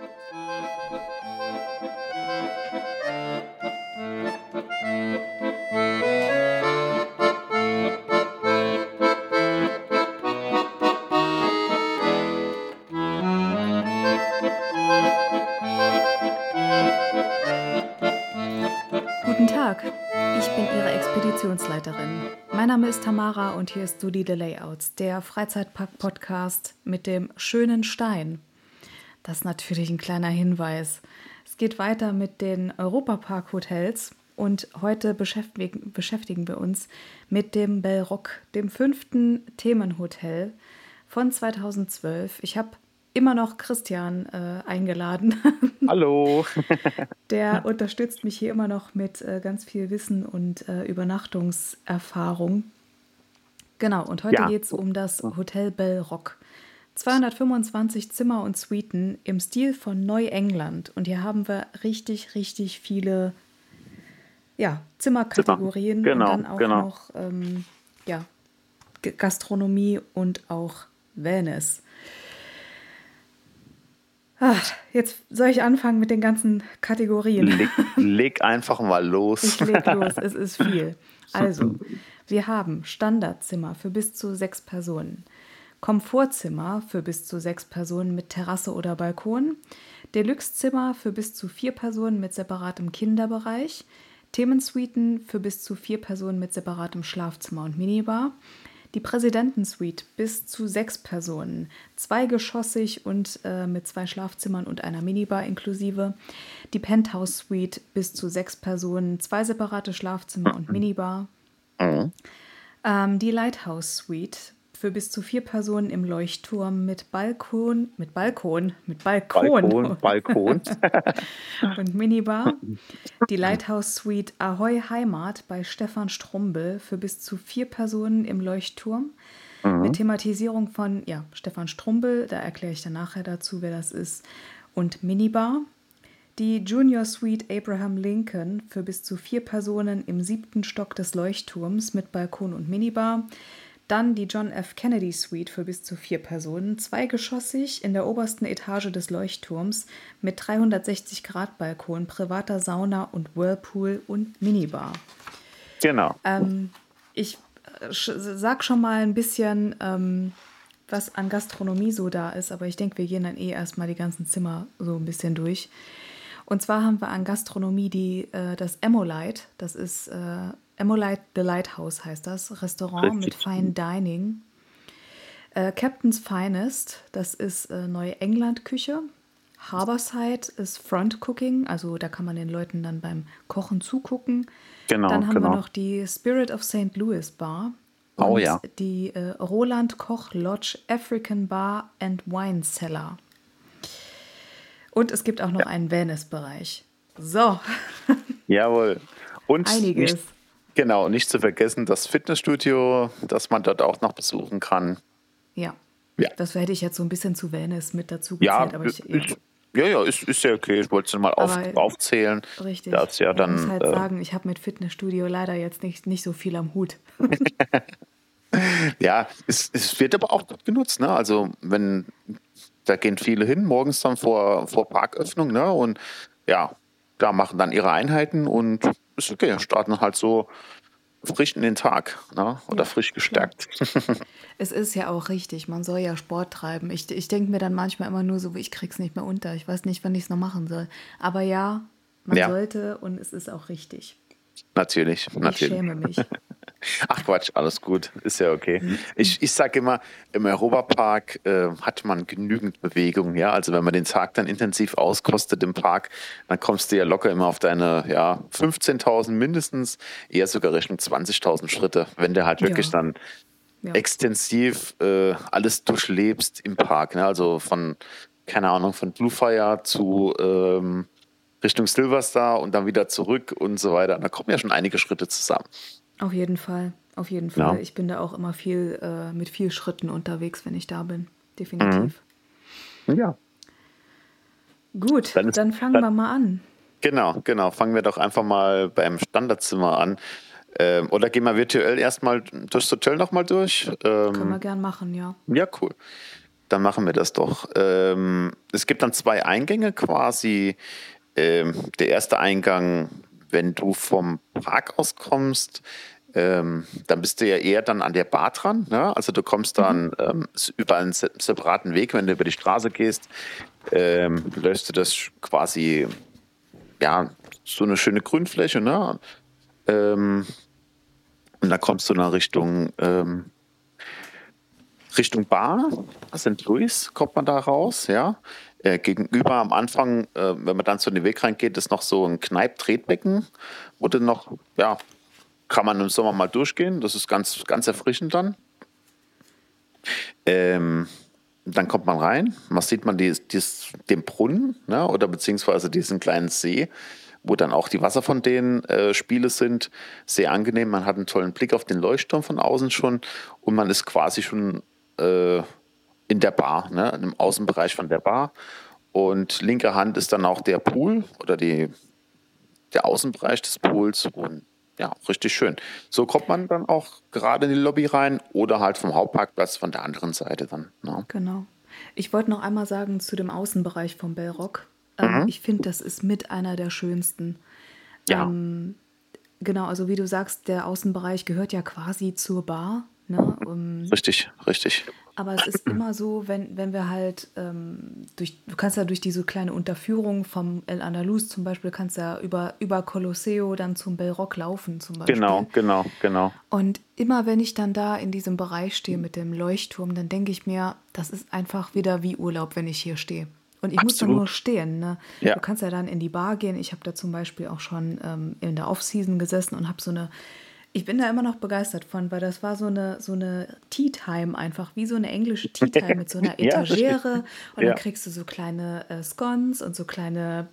Guten Tag, ich bin Ihre Expeditionsleiterin. Mein Name ist Tamara und hier ist Studi the Layouts, der Freizeitpark-Podcast mit dem schönen Stein. Das ist natürlich ein kleiner Hinweis. Es geht weiter mit den Europapark-Hotels und heute beschäftigen wir uns mit dem Belrock, dem 5. Themenhotel von 2012. Ich habe immer noch Christian eingeladen. Hallo. Der unterstützt mich hier immer noch mit ganz viel Wissen und Übernachtungserfahrung. Genau, und heute Ja. geht es um das Hotel Belrock. 225 Zimmer und Suiten im Stil von Neuengland. Und hier haben wir richtig, richtig viele Zimmerkategorien Genau, und dann auch genau. noch Gastronomie und auch Wellness. Jetzt soll ich anfangen mit den ganzen Kategorien. Leg einfach mal los. Ich leg los, es ist viel. Also, wir haben Standardzimmer für bis zu 6 Personen, Komfortzimmer für bis zu 6 Personen mit Terrasse oder Balkon, Deluxe-Zimmer für bis zu 4 Personen mit separatem Kinderbereich, Themensuiten für bis zu 4 Personen mit separatem Schlafzimmer und Minibar, die Präsidentensuite bis zu 6 Personen, zweigeschossig und mit 2 Schlafzimmern und einer Minibar inklusive, die Penthouse-Suite bis zu 6 Personen, 2 separate Schlafzimmer und Minibar, die Lighthouse-Suite für bis zu 4 Personen im Leuchtturm mit Balkon Balkon. und Minibar. Die Lighthouse Suite Ahoy Heimat bei Stefan Strumbel für bis zu 4 Personen im Leuchtturm. Mit Thematisierung von Stefan Strumbel, da erkläre ich dann nachher dazu, wer das ist, und Minibar. Die Junior Suite Abraham Lincoln für bis zu 4 Personen im 7. Stock des Leuchtturms mit Balkon und Minibar. Dann die John F. Kennedy Suite für bis zu 4 Personen, zweigeschossig in der obersten Etage des Leuchtturms mit 360-Grad-Balkon, privater Sauna und Whirlpool und Minibar. Genau. Ich sag schon mal ein bisschen, was an Gastronomie so da ist, aber ich denke, wir gehen dann erstmal die ganzen Zimmer so ein bisschen durch. Und zwar haben wir an Gastronomie das Emolite, das ist Emolite The Lighthouse heißt das, Restaurant mit Fine Dining. Captain's Finest, das ist Neuengland-Küche. Harborside ist Front Cooking, also da kann man den Leuten dann beim Kochen zugucken. Genau, dann haben wir noch die Spirit of St. Louis Bar und die Roland Koch Lodge African Bar and Wine Cellar. Und es gibt auch noch einen Wellnessbereich. So. Jawohl. Und einiges. Nicht zu vergessen, das Fitnessstudio, das man dort auch noch besuchen kann. Ja. Das hätte ich jetzt so ein bisschen zu Wellness mit dazu gezählt. Aber ist ja okay. Ich wollte es mal aufzählen. Richtig. Das ja dann, ich muss halt sagen, ich habe mit Fitnessstudio leider jetzt nicht so viel am Hut. Ja, es wird aber auch gut genutzt, ne? Also da gehen viele hin, morgens dann vor Parköffnung, ne? Und ja, da machen dann ihre Einheiten und ist okay, starten halt so frisch in den Tag, ne? Oder frisch gestärkt. Es ist ja auch richtig, man soll ja Sport treiben. Ich denke mir dann manchmal immer nur so, ich krieg's nicht mehr unter. Ich weiß nicht, wann ich es noch machen soll. Aber man sollte und es ist auch richtig. Natürlich. Ich schäme mich. Ach Quatsch, alles gut, ist ja okay. Ich sage immer, im Europapark hat man genügend Bewegung, ja. Also wenn man den Tag dann intensiv auskostet im Park, dann kommst du ja locker immer auf deine 15.000 mindestens, eher sogar Richtung 20.000 Schritte, wenn du halt wirklich dann extensiv alles durchlebst im Park, ne? Also von Bluefire zu Richtung Silverstar und dann wieder zurück und so weiter. Da kommen ja schon einige Schritte zusammen. Auf jeden Fall. Ja. Ich bin da auch immer mit viel Schritten unterwegs, wenn ich da bin. Definitiv. Ja. Gut, dann fangen wir mal an. Genau. Fangen wir doch einfach mal beim Standardzimmer an. Oder gehen wir virtuell erstmal durchs Hotel nochmal durch? Können wir gern machen, ja. Ja, cool. dann machen wir das doch. Es gibt dann 2 Eingänge quasi. Der erste Eingang, wenn du vom Park aus kommst, dann bist du ja eher dann an der Bar dran. Ne? Also du kommst dann über einen separaten Weg, wenn du über die Straße gehst, läufst du das quasi, ja, so eine schöne Grünfläche. Ne? Und da kommst du nach Richtung Bar, St. Louis kommt man da raus, ja. Gegenüber am Anfang, wenn man dann zu den Weg reingeht, ist noch so ein Kneipp-Tretbecken, wo dann noch, ja, kann man im Sommer mal durchgehen. Das ist ganz, ganz erfrischend dann. Dann kommt man rein, was sieht man den Brunnen, ne, oder beziehungsweise diesen kleinen See, wo dann auch die Wasserfontänen Spiele sind. Sehr angenehm, man hat einen tollen Blick auf den Leuchtturm von außen schon und man ist quasi schon in der Bar, ne, im Außenbereich von der Bar. Und linker Hand ist dann auch der Pool oder der Außenbereich des Pools und ja, richtig schön. So kommt man dann auch gerade in die Lobby rein oder halt vom Hauptparkplatz von der anderen Seite dann. Ne? Genau. Ich wollte noch einmal sagen zu dem Außenbereich vom Bellrock. Mhm. Ich finde, das ist mit einer der schönsten. Ja, Genau, also wie du sagst, der Außenbereich gehört ja quasi zur Bar. Ne? richtig, richtig. Aber es ist immer so, wenn wir halt du kannst ja durch diese kleine Unterführung vom El Andalus zum Beispiel, kannst ja über Colosseo dann zum Bellrock laufen zum Beispiel. Genau. Und immer wenn ich dann da in diesem Bereich stehe mit dem Leuchtturm, dann denke ich mir, das ist einfach wieder wie Urlaub, wenn ich hier stehe. Und ich muss dann nur Absolut. stehen. Ne? Ja. Du kannst ja dann in die Bar gehen. Ich habe da zum Beispiel auch schon in der Off-Season gesessen und habe ich bin da immer noch begeistert von, weil das war so eine Tea-Time einfach, wie so eine englische Tea-Time mit so einer Ja, richtig. Etagere. Und Ja. dann kriegst du so kleine Scones und so kleine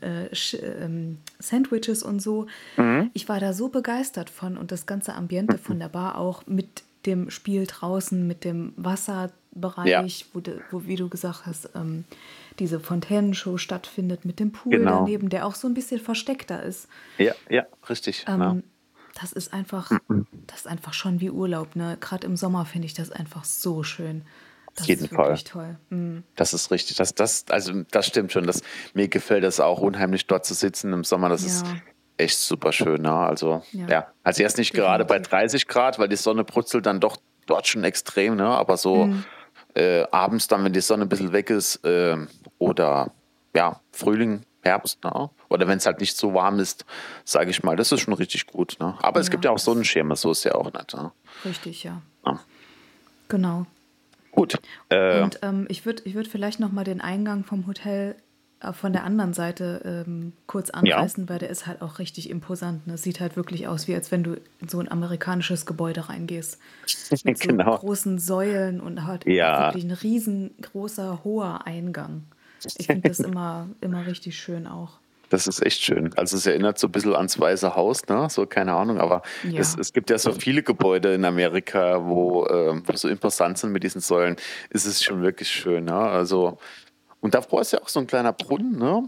Sandwiches und so. Ich war da so begeistert von und das ganze Ambiente von der Bar auch mit dem Spiel draußen, mit dem Wasserbereich, wo wie du gesagt hast, diese Fontänenshow stattfindet, mit dem Pool Genau. daneben, der auch so ein bisschen versteckter ist. Ja, richtig. Ja. Das ist einfach schon wie Urlaub, ne? Gerade im Sommer finde ich das einfach so schön. Das jeden ist wirklich toll. Das ist richtig. Also das stimmt schon. Mir gefällt das auch unheimlich, dort zu sitzen im Sommer. Das ist Ja. echt super schön. Ne? Also, Ja. ja. Also erst nicht gerade bei Definitiv. 30 Grad, weil die Sonne brutzelt dann doch dort schon extrem. Ne? Aber so abends dann, wenn die Sonne ein bisschen weg ist oder ja, Frühling, Herbst, ne? Oder wenn es halt nicht so warm ist, sage ich mal, das ist schon richtig gut. Ne? Aber es gibt Ja, ja auch Sonnenschirme, so ist ja auch nicht. Ne? richtig, ja. Ja. Genau. Gut. Und ich würd vielleicht noch mal den Eingang vom Hotel von der anderen Seite kurz anreißen, weil der ist halt auch richtig imposant. Ne? Sieht halt wirklich aus, wie als wenn du in so ein amerikanisches Gebäude reingehst. Mit so Genau. großen Säulen und halt Ja. wirklich ein riesengroßer, hoher Eingang. Ich finde das immer richtig schön auch. Das ist echt schön. Also es erinnert so ein bisschen ans Weiße Haus, ne? So, keine Ahnung, aber Ja. es gibt ja so viele Gebäude in Amerika, wo so imposant sind mit diesen Säulen. Es ist schon wirklich schön, ne? Also, und davor ist ja auch so ein kleiner Brunnen, ne?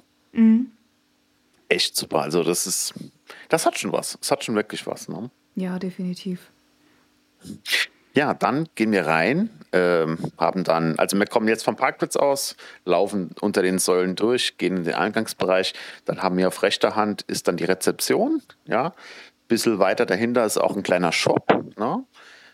Echt super. Also das hat schon was. Es hat schon wirklich was, ne? Ja, definitiv. Ja, dann gehen wir rein, also wir kommen jetzt vom Parkplatz aus, laufen unter den Säulen durch, gehen in den Eingangsbereich, dann haben wir auf rechter Hand ist dann die Rezeption, ja, bisschen weiter dahinter ist auch ein kleiner Shop, ne?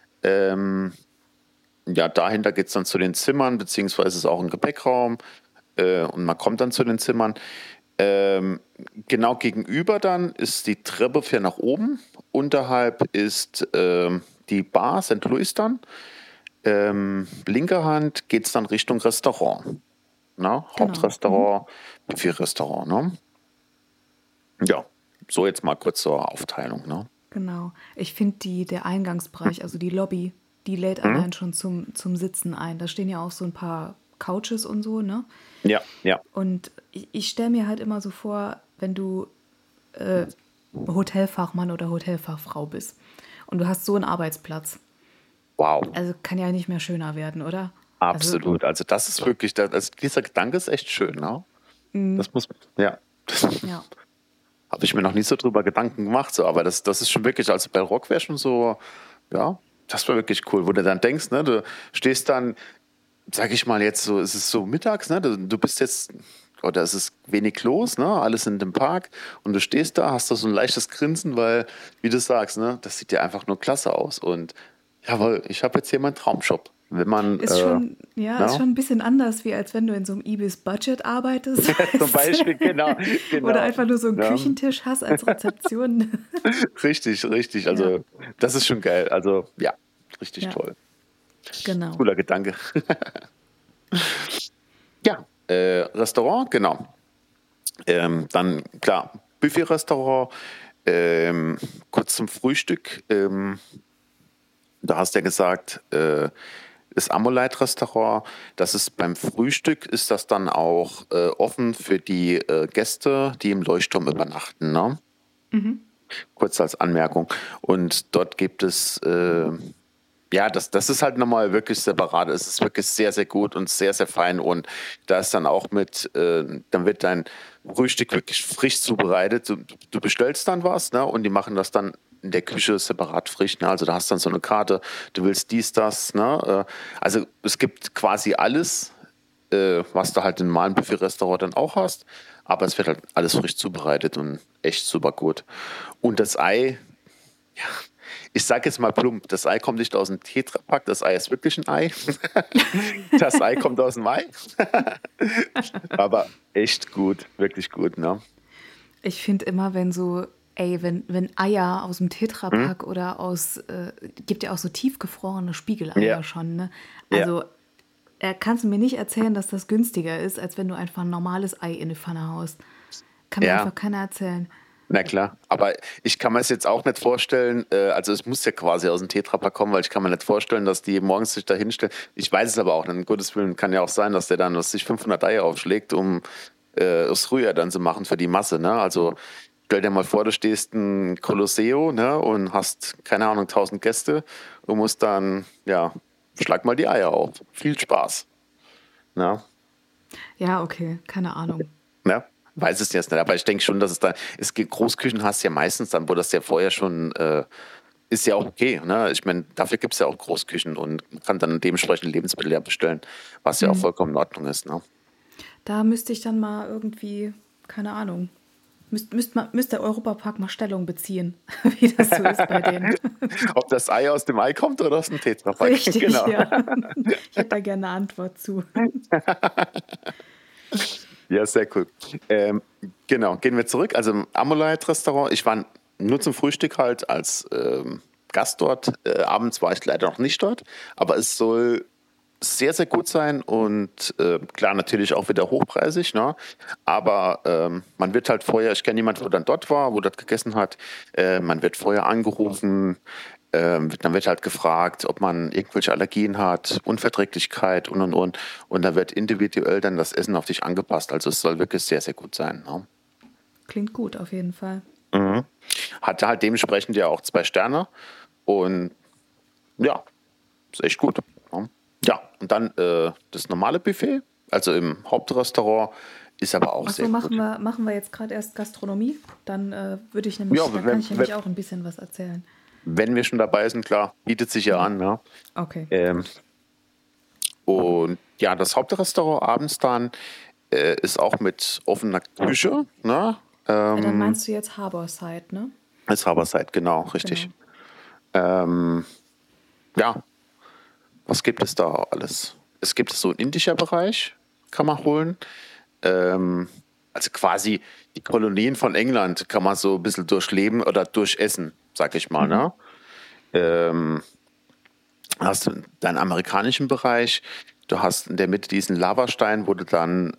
Ja, dahinter geht es dann zu den Zimmern, beziehungsweise ist auch ein Gepäckraum und man kommt dann zu den Zimmern. Genau gegenüber dann ist die Treppe für nach oben. Unterhalb ist die Bar St. Louis dann. Linker Hand geht es dann Richtung Restaurant. Ne? Hauptrestaurant, Buffet-Restaurant. Ne? Ja, so jetzt mal kurz zur Aufteilung. Ne? Genau. Ich finde der Eingangsbereich, also die Lobby, die lädt allein schon zum Sitzen ein. Da stehen ja auch so ein paar Couches und so, ne? Ja. Und ich stelle mir halt immer so vor, wenn du Hotelfachmann oder Hotelfachfrau bist und du hast so einen Arbeitsplatz. Wow. Also kann ja nicht mehr schöner werden, oder? Absolut. Also das ist wirklich, dieser Gedanke ist echt schön. Ne? Das muss, ja. Ja. Habe ich mir noch nie so drüber Gedanken gemacht, so, aber das ist schon wirklich, also Bellrock wäre schon so, ja, das war wirklich cool, wo du dann denkst, ne, du stehst dann sag ich mal jetzt so, es ist so mittags, ne? Du bist jetzt, oder es ist wenig los, ne? Alles in dem Park und du stehst da, hast da so ein leichtes Grinsen, weil, wie du sagst, ne? Das sieht ja einfach nur klasse aus und jawohl, ich habe jetzt hier meinen Traumjob. Wenn man, Ist na, schon ein bisschen anders, wie als wenn du in so einem Ibis-Budget arbeitest, zum weißt Beispiel, genau, du? Oder genau. einfach nur so einen Ja, Küchentisch hast als Rezeption. richtig, richtig. Ja, Also, das ist schon geil. Also, ja, richtig ja, toll. genau. Cooler Gedanke. Ja, Restaurant, genau. Dann, klar, Buffet-Restaurant, kurz zum Frühstück. Du hast ja gesagt, das Amolite-Restaurant, das ist beim Frühstück, ist das dann auch offen für die Gäste, die im Leuchtturm übernachten, ne? Kurz als Anmerkung. Und dort gibt es, ja, das ist halt nochmal wirklich separat. Es ist wirklich sehr, sehr gut und sehr, sehr fein. Und da ist dann auch mit, dann wird dein Frühstück wirklich frisch zubereitet. Du bestellst dann was, ne? Und die machen das dann in der Küche separat frisch. Ne? Also da hast dann so eine Karte, du willst dies, das. Ne? Also es gibt quasi alles, was du halt in einem normalen Buffet-Restaurant dann auch hast. Aber es wird halt alles frisch zubereitet und echt super gut. Und das Ei, ich sage jetzt mal plump, das Ei kommt nicht aus dem Tetrapack, das Ei ist wirklich ein Ei. Das Ei kommt aus dem Ei. Aber echt gut, wirklich gut, ne? Ich finde immer, wenn Eier aus dem Hm? Tetrapack oder gibt ja auch so tiefgefrorene Ja, Spiegeleier schon, ne? ja, Also, kannst du mir nicht erzählen, dass das günstiger ist, als wenn du einfach ein normales Ei in die Pfanne haust. Kann mir ja, einfach keiner erzählen. na klar. Aber ich kann mir es jetzt auch nicht vorstellen, also es muss ja quasi aus dem Tetrapack kommen, weil ich kann mir nicht vorstellen, dass die morgens sich da hinstellen. Ich weiß es aber auch nicht. Um Gottes Willen kann ja auch sein, dass der dann was sich 500 Eier aufschlägt, um das früher dann zu machen für die Masse, ne? Also stell dir mal vor, du stehst in Colosseo, ne, und hast, keine Ahnung, 1000 Gäste und musst dann, ja, schlag mal die Eier auf. Viel Spaß, ne? Ja, okay, keine Ahnung. Ne? Weiß es jetzt nicht, aber ich denke schon, dass es gibt Großküchen hast du ja meistens dann, wo das ja vorher schon, ist ja auch okay, ne? Ich meine, dafür gibt es ja auch Großküchen und man kann dann dementsprechend Lebensmittel ja bestellen, was ja auch vollkommen in Ordnung ist, ne? Da müsste ich dann mal irgendwie, keine Ahnung, müsste der Europapark mal Stellung beziehen, wie das so ist bei denen. Ob das Ei aus dem Ei kommt oder aus dem Tetrapack, Richtig, genau. ja. Ich hätte da gerne eine Antwort zu. Ja, sehr cool. Genau, gehen wir zurück. Also im Amolite-Restaurant, ich war nur zum Frühstück halt als Gast dort. Abends war ich leider noch nicht dort, aber es soll sehr, sehr gut sein und klar, natürlich auch wieder hochpreisig, ne? Aber man wird halt vorher, ich kenne jemanden, wo dann dort war, wo dort gegessen hat, man wird vorher angerufen, dann wird halt gefragt, ob man irgendwelche Allergien hat, Unverträglichkeit und. Und da wird individuell dann das Essen auf dich angepasst. Also es soll wirklich sehr, sehr gut sein. Ne? Klingt gut, auf jeden Fall. Hatte halt dementsprechend ja auch 2 Sterne und ja, ist echt gut. Ne? Ja, und dann das normale Buffet, also im Hauptrestaurant, ist aber auch Achso, sehr gut. machen wir jetzt gerade erst Gastronomie? Dann Ja, da kann ich nämlich auch ein bisschen was erzählen. wenn wir schon dabei sind, klar, bietet sich ja an. Ne? Okay. Ähm, und ja, das Hauptrestaurant abends dann ist auch mit offener Küche. Ne? Dann meinst du jetzt Harborside, ne? Als Haberside, genau, richtig. Genau. Ähm, ja, was gibt es da alles? Es gibt so einen indischer Bereich, kann man holen. Also quasi die Kolonien von England kann man so ein bisschen durchleben oder durchessen, sag ich mal. Ne? Ähm, hast du deinen amerikanischen Bereich, du hast in der Mitte diesen Lavastein, wo du dann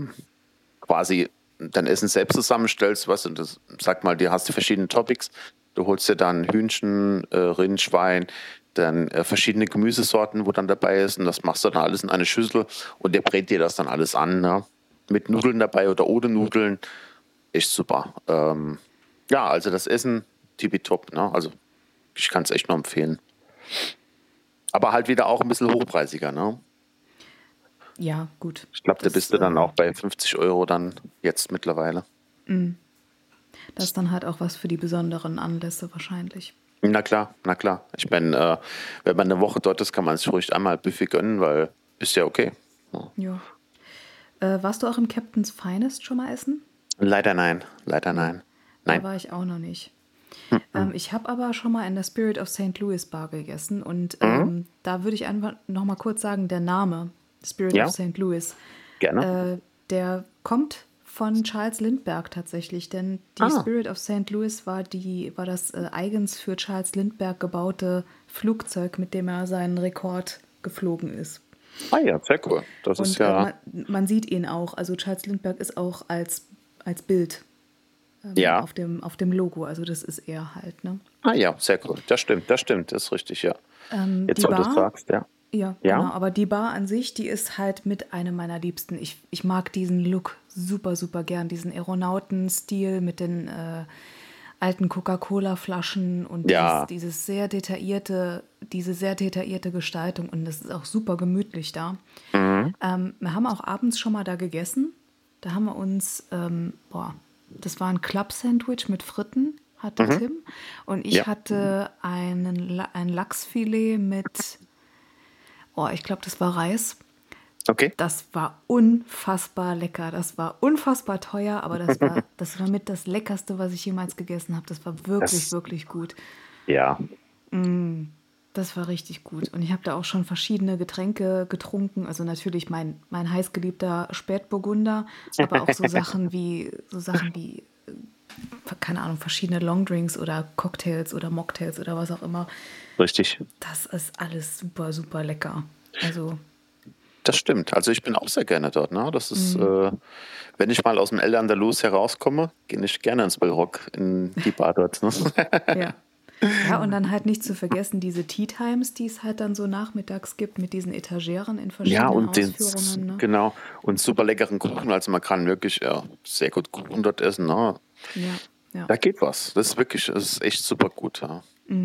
quasi dein Essen selbst zusammenstellst, was und das, sag mal, dir hast du verschiedene Topics. Du holst dir dann Hühnchen, Rind, Schwein, dann verschiedene Gemüsesorten, wo dann dabei ist und das machst du dann alles in eine Schüssel und der brät dir das dann alles an, ne? Mit Nudeln dabei oder ohne Nudeln. Echt super. Ja, also das Essen tippitopp, ne? Also ich kann es echt nur empfehlen. Aber halt wieder auch ein bisschen hochpreisiger, ne? Ja, gut. Ich glaube, da Das, bist du dann auch bei 50 € dann jetzt mittlerweile. das ist dann halt auch was für die besonderen Anlässe wahrscheinlich. Na klar, na klar. Ich meine, wenn man eine Woche dort ist, kann man sich ruhig einmal Buffet gönnen, weil ist ja okay. Ja. Ja. Warst du auch im Captain's Finest schon mal essen? Leider nein, leider Nee, nein. da Nein. war ich auch noch nicht. Mhm. Ich habe aber schon mal in der Spirit of St. Louis Bar gegessen und Mhm. da würde ich einfach noch mal kurz sagen, der Name Spirit of Ja, St. Louis, gerne. der kommt von Charles Lindbergh tatsächlich, denn die Ah, Spirit of St. Louis war das eigens für Charles Lindbergh gebaute Flugzeug, mit dem er seinen Rekord geflogen ist. ja, sehr cool. Das ist Und ja, man sieht ihn auch, also Charles Lindbergh ist auch als Bild ja, auf dem Logo, also das ist er halt, ne? ja, sehr cool. Das stimmt, das ist richtig, ja. Jetzt, Die wo du es Bar, sagst, ja. ja, Ja? genau, aber die Bar an sich, die ist halt mit einem meiner Liebsten. Ich mag diesen Look super, super gern, diesen Aeronauten-Stil mit den alten Coca-Cola-Flaschen und Ja. diese sehr detaillierte Gestaltung und das ist auch super gemütlich da. Mhm. Wir haben auch abends schon mal da gegessen. Da haben wir uns, das war ein Club-Sandwich mit Fritten, hatte Mhm. Tim. Und Ja. ich hatte ein Lachsfilet mit, ich glaube, das war Reis. Okay. Das war unfassbar lecker. Das war unfassbar teuer, aber das war mit das Leckerste, was ich jemals gegessen habe. Das war wirklich, Das, wirklich gut. ja. Das war richtig gut. Und ich habe da auch schon verschiedene Getränke getrunken. Also natürlich mein heißgeliebter Spätburgunder, aber auch so Sachen wie, keine Ahnung, verschiedene Longdrinks oder Cocktails oder Mocktails oder was auch immer. Richtig. Das ist alles super, super lecker. Also, Das stimmt. Also ich bin auch sehr gerne dort, ne? Das ist, wenn ich mal aus dem El Andalus herauskomme, gehe ich gerne ins Bellrock, in die Bar dort. Ne? ja. Ja, und dann halt nicht zu vergessen diese Tea Times, die es halt dann so nachmittags gibt mit diesen Etageren in Ja, verschiedenen und den, Ausführungen, ne? genau, und super leckeren Kuchen. Also man kann wirklich sehr gut Kuchen dort essen. Ne? Ja, ja. Da geht was. Das ist echt super gut. Ja.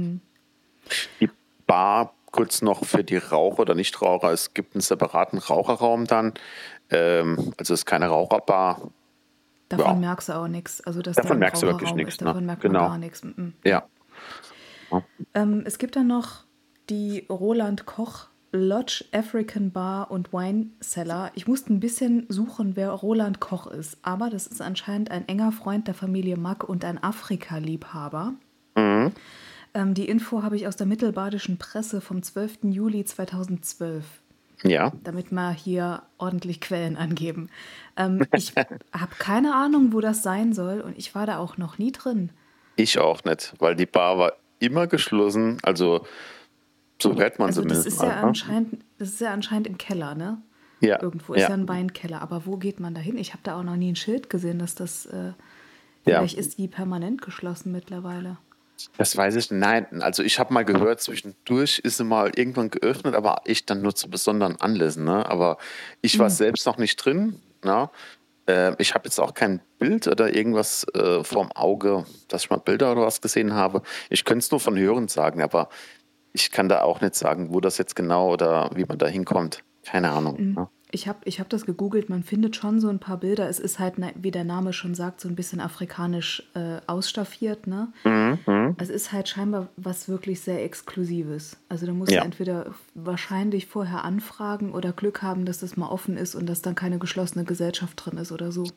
Die Bar, kurz noch für die Raucher oder Nichtraucher, es gibt einen separaten Raucherraum dann. Also es ist keine Raucherbar. Davon Ja, merkst du auch nichts. Also, dass da davon ein merkst du wirklich Raucherraum nichts, ist, ne? davon merkt man Genau. gar nichts. Ja. Ja. Es gibt dann noch die Roland Koch Lodge African Bar und Wine Cellar. Ich musste ein bisschen suchen, wer Roland Koch ist, aber das ist anscheinend ein enger Freund der Familie Mack und ein Afrika-Liebhaber. Mhm. Die Info habe ich aus der Mittelbadischen Presse vom 12. Juli 2012, Ja, damit wir hier ordentlich Quellen angeben. Ich habe keine Ahnung, wo das sein soll und ich war da auch noch nie drin. ich auch nicht, weil die Bar war immer geschlossen. Also so hört man Also zumindest mal. Ne? das ist ja anscheinend im Keller, ne? Ja, Irgendwo ist ja, ja ein Weinkeller, aber wo geht man da hin? Ich habe da auch noch nie ein Schild gesehen, dass das, ja. vielleicht ist die permanent geschlossen mittlerweile. Das weiß ich. Nein, also ich habe mal gehört, zwischendurch ist sie mal irgendwann geöffnet, aber ich dann nur zu besonderen Anlässen. Ne? Aber ich war selbst noch nicht drin. Ne? Ich habe jetzt auch kein Bild oder irgendwas vorm Auge, dass ich mal Bilder oder was gesehen habe. Ich könnte es nur von Hören sagen, aber ich kann da auch nicht sagen, wo das jetzt genau oder wie man da hinkommt. Keine Ahnung. Ne? Ich hab das gegoogelt, man findet schon so ein paar Bilder. Es ist halt, wie der Name schon sagt, so ein bisschen afrikanisch ausstaffiert, ne? Mhm, mhm. Es ist halt scheinbar was wirklich sehr Exklusives. Also da musst du Ja, entweder wahrscheinlich vorher anfragen oder Glück haben, dass das mal offen ist und dass dann keine geschlossene Gesellschaft drin ist oder so.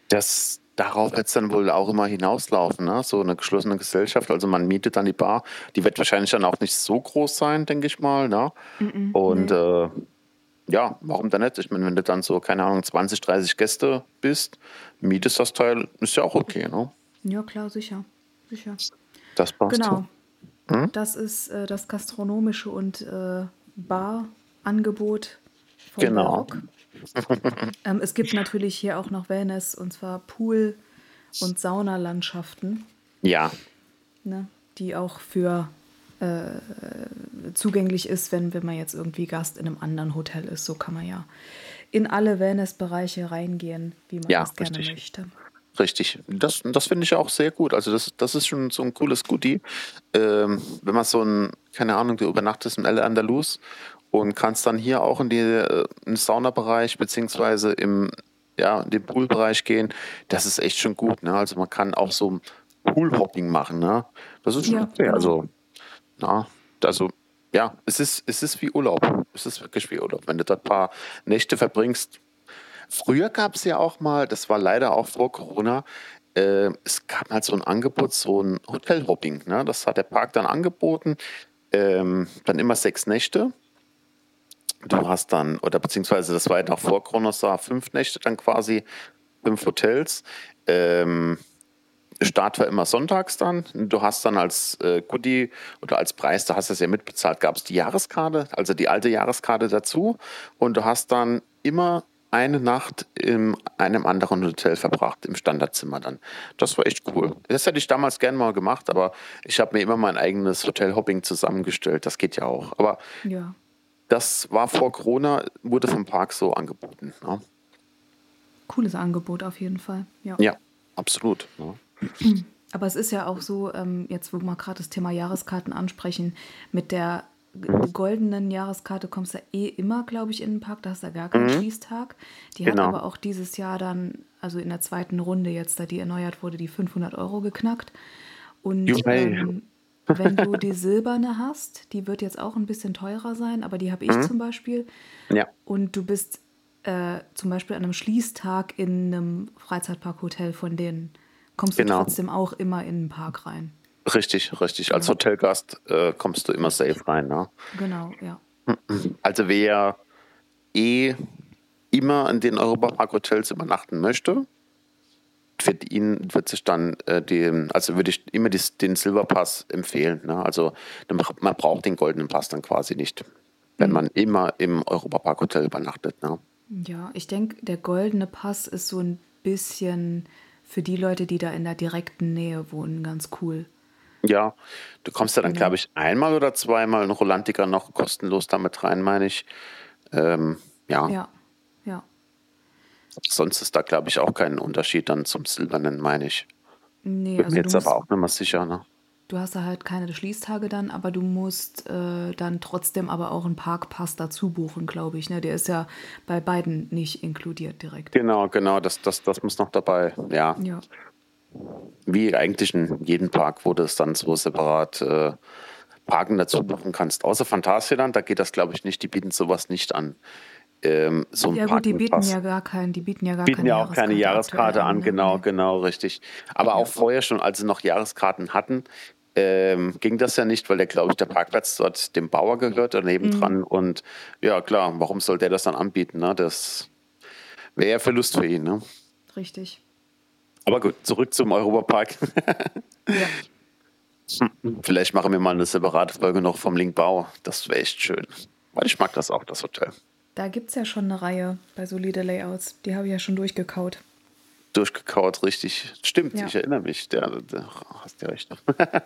darauf wird es dann wohl auch immer hinauslaufen, ne? So eine geschlossene Gesellschaft. Also man mietet dann die Bar. Die wird wahrscheinlich dann auch nicht so groß sein, denke ich mal. Ne? Und Nee. ja, warum dann nicht? Ich meine, wenn du dann so, keine Ahnung, 20, 30 Gäste bist, mietest das Teil, ist ja auch okay, ne? Ja, klar, sicher. Sicher. Das passt ja. Genau. Das ist das gastronomische und Barangebot vom Genau. Bellrock. Es gibt natürlich hier auch noch Wellness und zwar Pool- und Saunalandschaften, Ja, ne, die auch für zugänglich ist, wenn man jetzt irgendwie Gast in einem anderen Hotel ist. So kann man ja in alle Wellnessbereiche reingehen, wie man ja, das gerne richtig. möchte. Richtig. Das finde ich auch sehr gut. Also das ist schon so ein cooles Goodie. Wenn man keine Ahnung, du übernachtest im El Andalus und kannst dann hier auch in den Saunabereich beziehungsweise in den Poolbereich gehen, das ist echt schon gut. Ne? Also man kann auch so Poolhopping machen. Ne? Das ist schon Ja, okay. genau. Also, ja, also ja, es ist wie Urlaub. Es ist wirklich wie Urlaub, wenn du dort ein paar Nächte verbringst. Früher gab es ja auch mal, das war leider auch vor Corona, es gab halt so ein Angebot, so ein Hotelhopping. Ne? Das hat der Park dann angeboten. Dann immer 6 Nächte. Du hast dann, oder beziehungsweise das war ja noch vor Corona, 5 Nächte dann quasi, 5 Hotels. Ähm, Start war immer sonntags dann. Du hast dann als Goodie oder als Preis, da hast du es ja mitbezahlt, gab es die Jahreskarte, also die alte Jahreskarte dazu. Und du hast dann immer eine Nacht in einem anderen Hotel verbracht, im Standardzimmer dann. Das war echt cool. Das hätte ich damals gern mal gemacht, aber ich habe mir immer mein eigenes Hotelhopping zusammengestellt. Das geht ja auch. Aber Ja, das war vor Corona, wurde vom Park so angeboten. Ne? cooles Angebot auf jeden Fall. Ja. Ja, absolut. Ne? Aber es ist ja auch so, jetzt wo wir gerade das Thema Jahreskarten ansprechen, mit der goldenen Jahreskarte kommst du ja immer, glaube ich, in den Park, da hast du ja gar keinen Mhm, Schließtag. Die hat genau. aber auch dieses Jahr dann, also in der zweiten Runde jetzt, da die erneuert wurde, die 500 € geknackt. Und Juhei. wenn du die silberne hast, die wird jetzt auch ein bisschen teurer sein, aber die habe ich Mhm. zum Beispiel. Ja, Und du bist zum Beispiel an einem Schließtag in einem Freizeitparkhotel von denen, kommst du genau. trotzdem auch immer in den Park rein. Richtig, richtig. Als Ja, Hotelgast kommst du immer safe richtig. rein. Ne? Genau, ja. Also wer eh immer in den Europapark-Hotels übernachten möchte, für ihn wird sich dann also würde ich immer den Silberpass empfehlen. Ne? Also man braucht den goldenen Pass dann quasi nicht, wenn man immer im Europapark-Hotel übernachtet. Ne? Ja, ich denke, der goldene Pass ist so ein bisschen für die Leute, die da in der direkten Nähe wohnen, ganz cool. Ja, du kommst ja dann, Ne? glaube ich, einmal oder zweimal in Rolantica noch kostenlos damit rein, meine ich. Ähm, ja, Ja, ja. sonst ist da, glaube ich, auch kein Unterschied dann zum Silbernen, meine ich. Nee, Bin mir also du jetzt aber musst, auch nicht mehr sicher, ne? du hast da halt keine Schließtage dann, aber du musst dann trotzdem aber auch einen Parkpass dazu buchen, glaube ich. Ne? Der ist ja bei beiden nicht inkludiert direkt. Genau, genau, das muss noch dabei. Ja, Ja, wie eigentlich in jedem Park, wo du es dann so separat Parken dazu buchen kannst. Außer Phantasialand, da geht das, glaube ich, nicht. Die bieten sowas nicht an. So ein ja gut, Parking-Pass. die bieten ja gar Bieten keine ja auch keine Jahreskarte aktuell Jahreskarte an, an, ne? genau, Nee. genau, richtig. Aber auch Ja. vorher schon, als sie noch Jahreskarten hatten, ging das ja nicht, weil glaube ich, der Parkplatz dort dem Bauer gehört oder nebendran. Und ja, klar, warum soll der das dann anbieten? Ne? Das wäre ja Verlust für ihn. Ne? Richtig. Aber gut, zurück zum Europapark. Ja. Vielleicht machen wir mal eine separate Folge noch vom Linkbau. Das wäre echt schön. Weil ich mag das auch, das Hotel. Da gibt es ja schon eine Reihe bei solide Layouts. Die habe ich ja schon durchgekaut. Durchgekaut, richtig. Stimmt, Ja. ich erinnere mich. Der hast ja recht.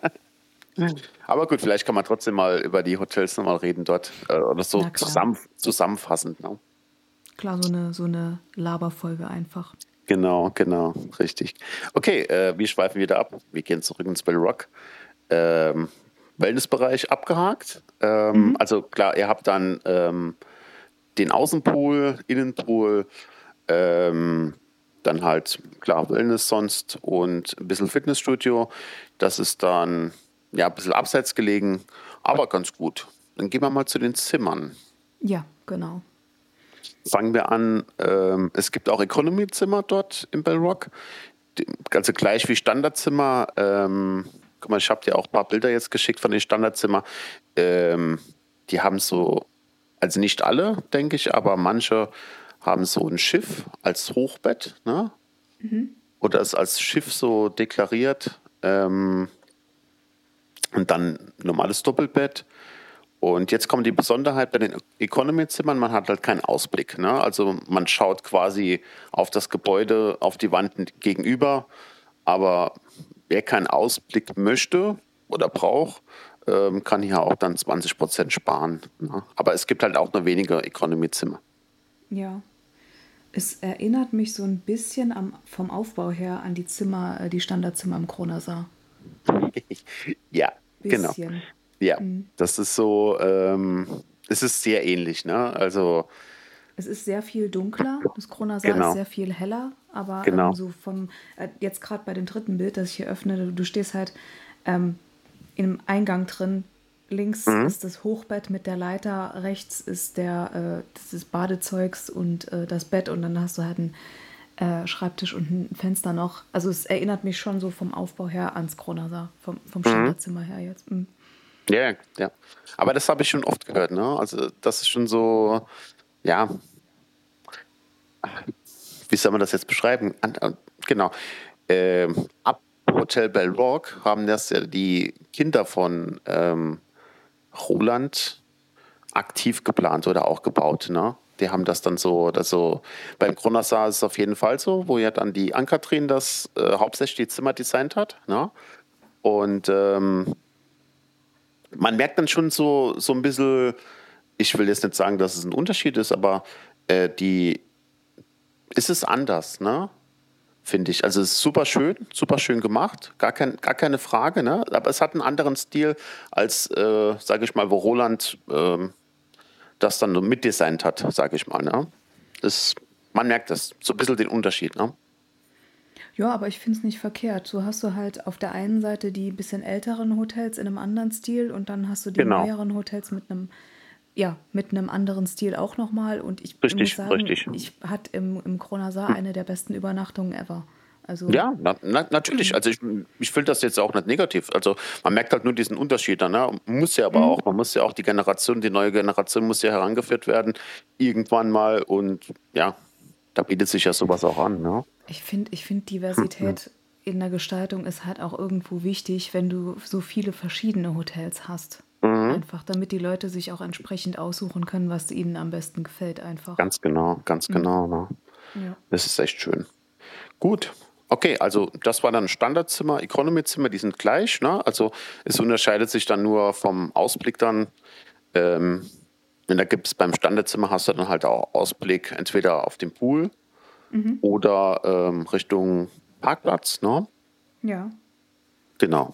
Aber gut, vielleicht kann man trotzdem mal über die Hotels nochmal reden dort. Oder so Na klar. zusammenfassend. Ne? Klar, so eine Laberfolge einfach. Genau, genau, richtig. Okay, wir schweifen wieder ab. Wir gehen zurück ins Bell Rock. Ähm, Wellnessbereich abgehakt. Also klar, ihr habt dann den Außenpool, Innenpool, ähm, dann halt klar Wellness sonst und ein bisschen Fitnessstudio. Das ist dann ja ein bisschen abseits gelegen, aber ganz gut. Dann gehen wir mal zu den Zimmern. Ja, genau. Fangen wir an. Es gibt auch Economy-Zimmer dort im Bell Rock. Also gleich wie Standardzimmer. Guck mal, ich habe dir auch ein paar Bilder jetzt geschickt von den Standardzimmer. Die haben so, also nicht alle, denke ich, aber manche haben so ein Schiff als Hochbett, ne? Oder ist als Schiff so deklariert. Und dann normales Doppelbett. Und jetzt kommt die Besonderheit bei den Economy-Zimmern, man hat halt keinen Ausblick. Ne? Also man schaut quasi auf das Gebäude, auf die Wand gegenüber. Aber wer keinen Ausblick möchte oder braucht, kann hier auch dann 20% sparen. Ne? Aber es gibt halt auch nur wenige Economy-Zimmer. Ja. Es erinnert mich so ein bisschen vom Aufbau her an die Zimmer, die Standardzimmer im Kronersaal. Ja, genau. Bisschen. Ja, das ist so, es ist sehr ähnlich. Ne? Also Es ist sehr viel dunkler. Das Kronersaal ist genau, sehr viel heller. Aber genau. so jetzt gerade bei dem dritten Bild, das ich hier öffne, du stehst halt im Eingang drin. Links Mhm. ist das Hochbett mit der Leiter, rechts ist das Badezeugs und das Bett und dann hast du halt einen Schreibtisch und ein Fenster noch. Also es erinnert mich schon so vom Aufbau her ans Kronasar, vom Mhm. Standardzimmer her jetzt. Mhm. Ja, ja. Aber das habe ich schon oft gehört, ne? Also das ist schon so, ja, wie soll man das jetzt beschreiben? Genau. Ab Hotel Belrock haben das ja die Kinder von Roland aktiv geplant oder auch gebaut, ne? Die haben das dann so, beim Kronasar ist es auf jeden Fall so, wo ja dann die Ann-Kathrin das hauptsächlich die Zimmer designt hat, ne? Und man merkt dann schon so ein bisschen, ich will jetzt nicht sagen, dass es ein Unterschied ist, aber die ist es anders, ne? Finde ich. Also es ist super schön gemacht, gar keine Frage, ne? Aber es hat einen anderen Stil als, sage ich mal, wo Roland das dann so mitdesignt hat, sage ich mal, ne? Das, man merkt das, so ein bisschen den Unterschied, ne? Ja, aber ich finde es nicht verkehrt. So hast du halt auf der einen Seite die bisschen älteren Hotels in einem anderen Stil und dann hast du die Genau, neueren Hotels mit einem anderen Stil auch nochmal. Und ich muss richtig, sagen, richtig. ich hatte im Kronasar eine der besten Übernachtungen ever. Also, Ja, natürlich. Also ich will das jetzt auch nicht negativ. Also man merkt halt nur diesen Unterschied dann, ne? Muss ja aber auch, man muss ja auch die neue Generation muss ja herangeführt werden, irgendwann mal. Und ja, da bietet sich ja sowas auch an, ne? ich find Diversität in der Gestaltung ist halt auch irgendwo wichtig, wenn du so viele verschiedene Hotels hast. Mhm. Einfach, damit die Leute sich auch entsprechend aussuchen können, was ihnen am besten gefällt, einfach. Ganz genau, ne? Ja. Das ist echt schön. Gut. Okay, also das war dann Standardzimmer, Economy-Zimmer, die sind gleich, ne? Also es unterscheidet sich dann nur vom Ausblick dann. Ähm, denn da gibt es beim Standardzimmer hast du dann halt auch Ausblick entweder auf den Pool oder Richtung Parkplatz, ne? Ja, Genau.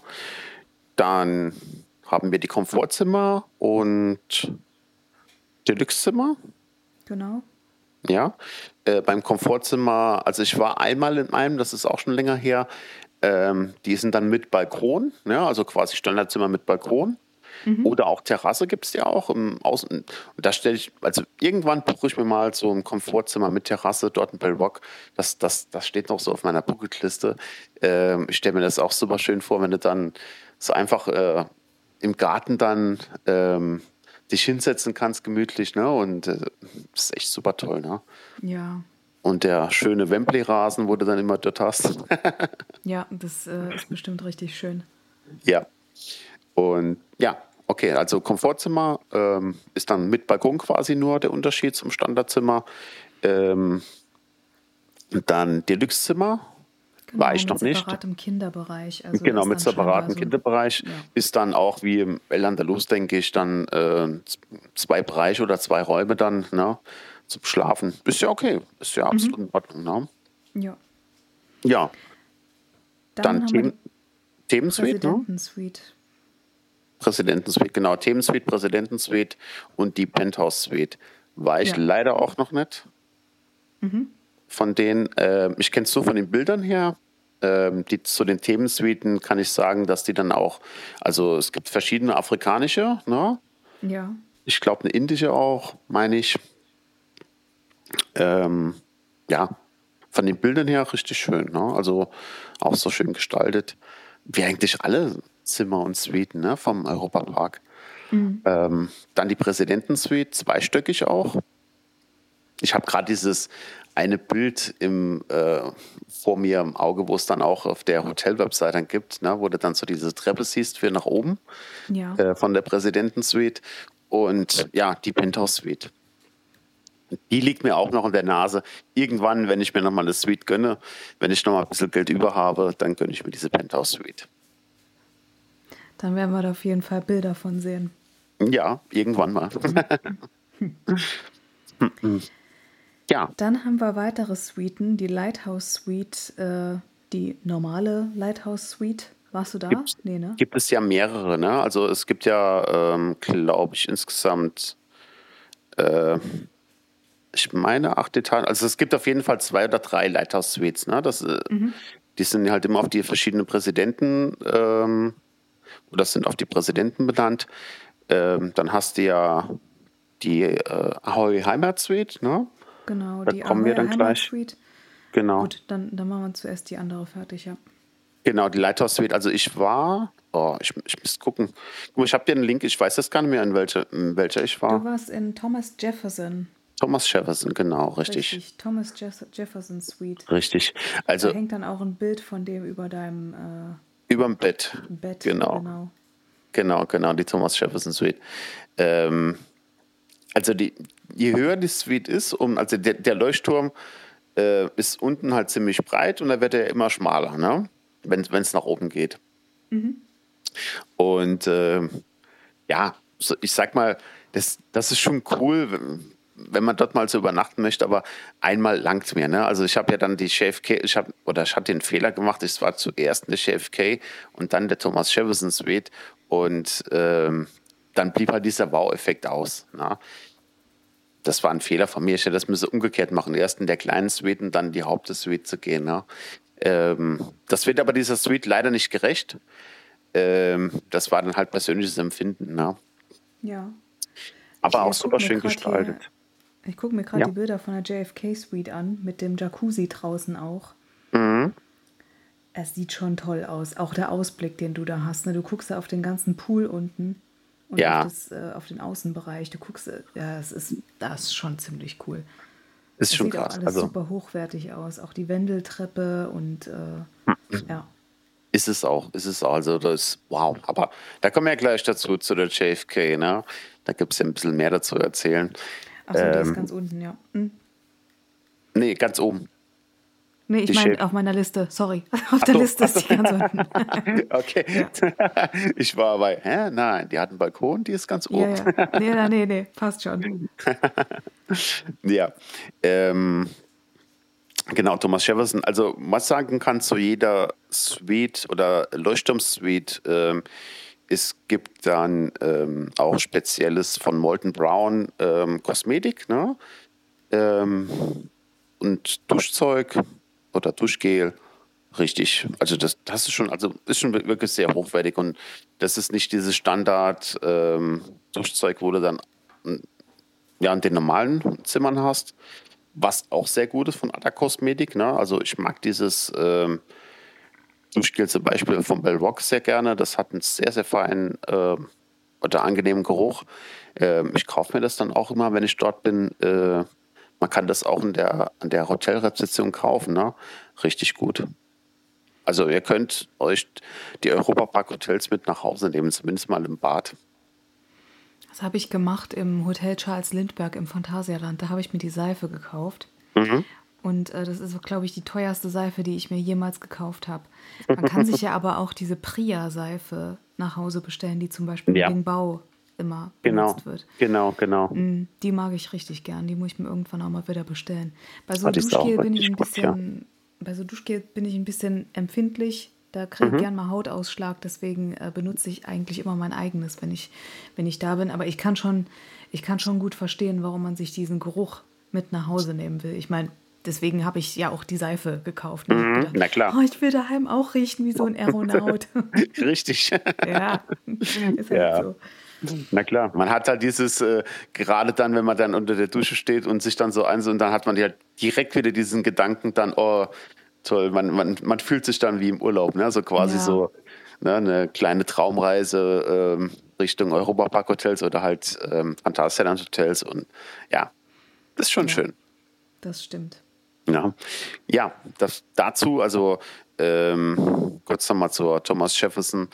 Dann haben wir die Komfortzimmer und Deluxezimmer. genau. Ja, beim Komfortzimmer, also ich war einmal in einem, das ist auch schon länger her. Die sind dann mit Balkon, ja, also quasi Standardzimmer mit Balkon. Oder auch Terrasse gibt es ja auch im Außen. Und da stelle ich, also irgendwann buche ich mir mal so ein Komfortzimmer mit Terrasse dort in Bellrock. Das steht noch so auf meiner Bucketliste. Ich stelle mir das auch super schön vor, wenn du dann so einfach im Garten dann dich hinsetzen kannst, gemütlich, ne? Und das ist echt super toll, ne? Ja, Und der schöne Wembley-Rasen, wo du dann immer dort hast. ja, das ist bestimmt richtig schön. Ja. Und ja, okay, also Komfortzimmer ist dann mit Balkon quasi nur der Unterschied zum Standardzimmer. Ähm, und dann Deluxezimmer war Genau, ich mit noch nicht. separatem Kinderbereich. Also Genau, ist mit dann scheinbar separatem so ein, Kinderbereich ja. ist dann auch wie im El Andalus, denke ich, dann zwei Bereiche oder zwei Räume dann, ne, zum Schlafen. Ist ja okay, ist ja absolut in Ordnung, ne? Ja. Ja, Dann dann haben wir die Themensuite, ne? Präsidentensuite. Präsidentensuite, genau, Themensuite, Präsidentensuite und die Penthouse-Suite. War ich Ja. leider auch noch nicht von denen. Ich kenne es nur von den Bildern her. Zu den Themensuiten kann ich sagen, dass die dann auch, also es gibt verschiedene afrikanische, ne? Ja. Ich glaube eine indische auch, meine ich. Ähm, ja, von den Bildern her richtig schön, ne? Also auch so schön gestaltet. Wie eigentlich alle Zimmer und Suiten, ne, vom Europapark. Dann die Präsidentensuite, zweistöckig auch. Ich habe gerade dieses eine Bild vor mir im Auge, wo es dann auch auf der Hotel-Website dann gibt, ne, wo du dann so diese Treppe siehst für nach oben Ja. von der Präsidentensuite. Und ja, die Penthouse-Suite. Die liegt mir auch noch in der Nase. Irgendwann, wenn ich mir nochmal eine Suite gönne, wenn ich nochmal ein bisschen Geld über habe, dann gönne ich mir diese Penthouse-Suite. Dann werden wir da auf jeden Fall Bilder von sehen. Ja, irgendwann mal. Ja, Dann haben wir weitere Suiten, die Lighthouse Suite, die normale Lighthouse Suite. Warst du da? Nee, ne? gibt es ja mehrere, ne? Also es gibt ja, glaube ich, insgesamt, ich meine, 8 Etagen. Also es gibt auf jeden Fall 2 oder 3 Lighthouse Suites, ne? Die sind halt immer auf die verschiedenen Präsidenten oder sind auf die Präsidenten benannt. Dann hast du ja die Ahoy Heimat Suite, ne? Genau, Da die kommen wir Ahoy dann Heimat gleich. Suite. Genau. Gut, dann machen wir zuerst die andere fertig, ja. Genau, die Lighthouse Suite. Also ich muss gucken. Guck mal, ich habe dir einen Link, ich weiß jetzt gar nicht mehr, in welcher ich Du war. warst in Thomas Jefferson. Thomas Jefferson, genau, richtig. Thomas Jefferson Suite. Richtig. Da Also hängt dann auch ein Bild von dem über deinem überm Bett. Bett. Genau. Genau, die Thomas Jefferson Suite. Also je höher die Suite ist, also der Leuchtturm ist unten halt ziemlich breit und da wird er immer schmaler, ne? Wenn es nach oben geht. Und ja, so, ich sag mal, das ist schon cool, wenn man dort mal so übernachten möchte, aber einmal langt mir. Ne? Also ich habe ja dann die JFK, ich hatte den Fehler gemacht, es war zuerst eine JFK und dann der Thomas Jefferson Suite und dann blieb halt dieser Wow-Effekt aus. Ne? Das war ein Fehler von mir, ich hätte das müssen umgekehrt machen, erst in der kleinen Suite und dann die Hauptsuite zu gehen. Ne? Das wird aber dieser Suite leider nicht gerecht. Das war dann halt persönliches Empfinden. Ne? Ja. Aber auch super schön gestaltet. Ich gucke mir gerade Ja. die Bilder von der JFK Suite an, mit dem Jacuzzi draußen auch. Es sieht schon toll aus. Auch der Ausblick, den du da hast. Ne? Du guckst da auf den ganzen Pool unten und Ja. auf den Außenbereich. Du guckst, ja, das ist schon ziemlich cool. Ist Das schon sieht auch krass. alles Also super hochwertig aus. Auch die Wendeltreppe und ja. ist es auch. Also das wow. Aber da kommen wir ja gleich dazu, zu der JFK. Ne? Da gibt es ja ein bisschen mehr dazu erzählen. Achso, die ist ganz unten, ja. Nee, ganz oben. Nee, ich Die meine JFK. auf meiner Liste, sorry. Auf der Liste ist die ganz unten. Okay. Ja. Ich war bei, nein, die hat einen Balkon, die ist ganz oben. Ja. Nee, passt schon. Ja. Genau, Thomas Jefferson. Also, was sagen kann zu jeder Suite oder Leuchtturmsuite, es gibt dann auch Spezielles von Molton Brown Kosmetik, ne? Und Duschzeug oder Duschgel. Richtig. Also das ist schon wirklich sehr hochwertig und das ist nicht dieses Standard Duschzeug, wo du dann ja in den normalen Zimmern hast. Was auch sehr gut ist von Ada Kosmetik. Ne? Also ich mag dieses Duschgel zum Beispiel von Bell Rock sehr gerne. Das hat einen sehr, sehr feinen oder angenehmen Geruch. Ich kaufe mir das dann auch immer, wenn ich dort bin. Man kann das auch an der Hotelrezeption kaufen. Ne? Richtig gut. Also ihr könnt euch die Europapark-Hotels mit nach Hause nehmen, zumindest mal im Bad. Das habe ich gemacht im Hotel Charles Lindbergh im Phantasialand. Da habe ich mir die Seife gekauft. Und das ist, glaube ich, die teuerste Seife, die ich mir jemals gekauft habe. Man kann sich ja aber auch diese Priya-Seife nach Hause bestellen, die zum Beispiel im Bau immer benutzt wird. Genau. Die mag ich richtig gern. Die muss ich mir irgendwann auch mal wieder bestellen. Bei so Ah, die ist auch Duschgel bin ich richtig ein gut, ja. bisschen, empfindlich. Da kriege ich gern mal Hautausschlag. Deswegen benutze ich eigentlich immer mein eigenes, wenn ich da bin. Aber ich kann schon gut verstehen, warum man sich diesen Geruch mit nach Hause nehmen will. Ich meine, deswegen habe ich ja auch die Seife gekauft. Ne? Ich hab gedacht, Na klar. oh, ich will daheim auch riechen wie so ein Aeronaut. Richtig. Ja, ist halt Ja. so. Na klar. Man hat halt dieses, gerade dann, wenn man dann unter der Dusche steht und sich dann so und dann hat man halt direkt wieder diesen Gedanken dann, oh, toll, man fühlt sich dann wie im Urlaub, ne? So quasi Ja. so ne, eine kleine Traumreise Richtung Europapark-Hotels oder halt Phantasialand-Hotels und ja, das ist schon schön. Das stimmt. Ja, das dazu, also kurz nochmal zur Thomas Jefferson.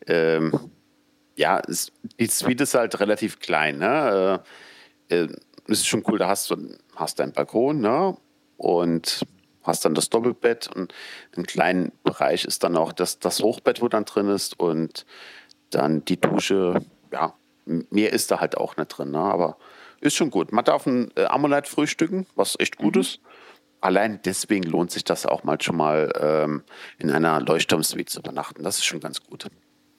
Ja, die Suite ist halt relativ klein. Ne? Ist schon cool, da hast du einen Balkon, ne? Und hast dann das Doppelbett und im kleinen Bereich ist dann auch das Hochbett, wo dann drin ist und dann die Dusche. Ja, mehr ist da halt auch nicht drin, ne? Aber ist schon gut. Man darf ein Ammonite frühstücken, was echt gut ist. Allein deswegen lohnt sich das auch mal schon mal in einer Leuchtturmsuite zu übernachten. Das ist schon ganz gut.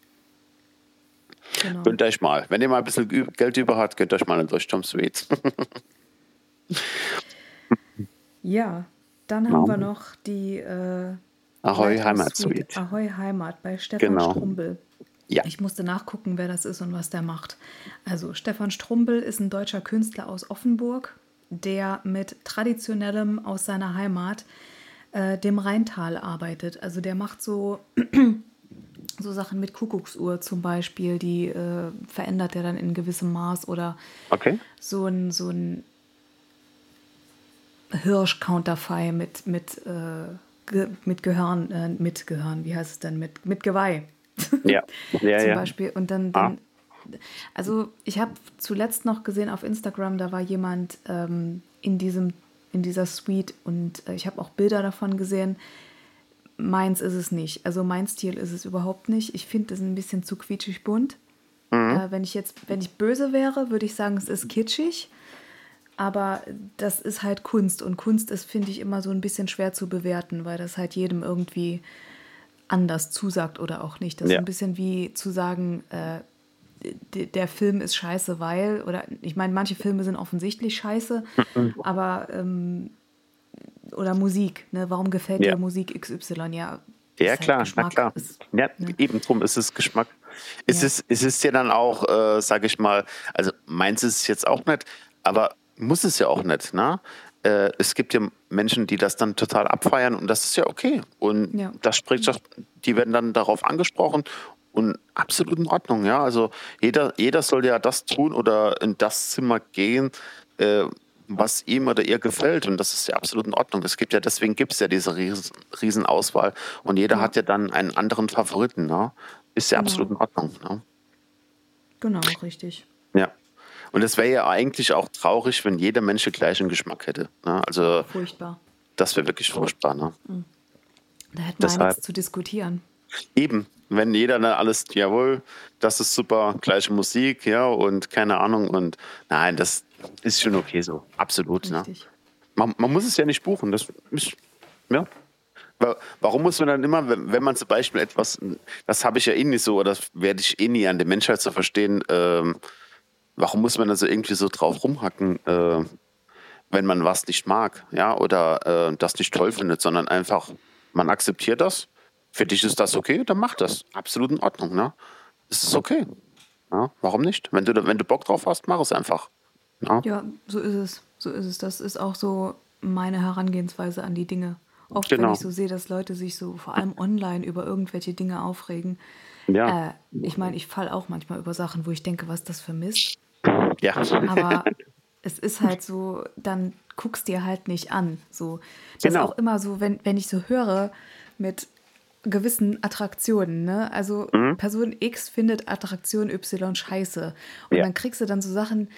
Genau. Gönnt euch mal. Wenn ihr mal ein bisschen Geld über habt, gönnt euch mal eine Leuchtturmsuite. Ja, dann haben wir noch die Ahoy Lighthouse Heimat Suite. Ahoy Heimat bei Stefan Genau. Strumbel. Ja. Ich musste nachgucken, wer das ist und was der macht. Also Stefan Strumbel ist ein deutscher Künstler aus Offenburg, der mit Traditionellem aus seiner Heimat, dem Rheintal, arbeitet. Also der macht so Sachen mit Kuckucksuhr zum Beispiel, die verändert er dann in gewissem Maß, oder Okay. so ein Hirsch-Counterfei mit Gehörn, wie heißt es denn, mit Geweih Ja. Ja, zum ja. Beispiel. Und Ah. also ich habe zuletzt noch gesehen auf Instagram, da war jemand in dieser Suite, und ich habe auch Bilder davon gesehen. Meins ist es nicht. Also mein Stil ist es überhaupt nicht. Ich finde es ein bisschen zu quietschig bunt. Wenn ich böse wäre, würde ich sagen, es ist kitschig. Aber das ist halt Kunst. Und Kunst ist, finde ich, immer so ein bisschen schwer zu bewerten, weil das halt jedem irgendwie anders zusagt oder auch nicht. Das ist Ja. ein bisschen wie zu sagen, der Film ist scheiße, weil, oder ich meine, manche Filme sind offensichtlich scheiße, aber, oder Musik, ne? Warum gefällt Ja. dir Musik XY? Ja, Ja, ist halt klar, na Geschmack. klar. Ja, Ne? eben drum ist es Geschmack. Es Ja. ist ja dann auch, sage ich mal, also meins ist es jetzt auch nicht, aber muss es ja auch nicht, ne? Es gibt ja Menschen, die das dann total abfeiern, und das ist ja okay. Und Ja. das spricht doch, die werden dann darauf angesprochen und absolut in Ordnung, ja. Also jeder soll ja das tun oder in das Zimmer gehen, äh, was ihm oder ihr gefällt, und das ist ja absolut in Ordnung. Deswegen gibt es ja diese riesen Auswahl, und jeder Ja. hat ja dann einen anderen Favoriten, ne? Ist ja Genau. absolut in Ordnung, ne? Genau, richtig. Ja. Und es wäre ja eigentlich auch traurig, wenn jeder Mensch den gleichen Geschmack hätte, ne? Also Furchtbar. das wäre wirklich furchtbar, ne? Da hätten wir ja Deshalb nichts zu diskutieren. eben, wenn jeder dann alles, jawohl, das ist super, gleiche Musik, ja, und keine Ahnung, und nein, das ist schon okay so, absolut, ne? Richtig. Man muss es ja nicht buchen, das ist, ja. Warum muss man dann immer, wenn man zum Beispiel etwas, das habe ich ja eh nicht so, oder das werde ich eh nie an der Menschheit zu verstehen, warum muss man also irgendwie so drauf rumhacken, wenn man was nicht mag, ja, oder das nicht toll findet, sondern einfach, man akzeptiert das, für dich ist das okay, dann mach das, absolut in Ordnung, ne? Es ist okay, ja, warum nicht? Wenn du Bock drauf hast, mach es einfach, ja, Ja, so ist es. So ist es. Das ist auch so meine Herangehensweise an die Dinge. Oft, wenn genau, ich so sehe, dass Leute sich so vor allem online über irgendwelche Dinge aufregen. ja, Ich meine, ich falle auch manchmal über Sachen, wo ich denke, was ist das für Mist? ja, Aber es ist halt so, dann guckst dir halt nicht an. So, das ist genau, auch immer so, wenn ich so höre mit gewissen Attraktionen, ne? Also mhm. Person X findet Attraktion Y scheiße. Und Ja, dann kriegst du dann so Sachen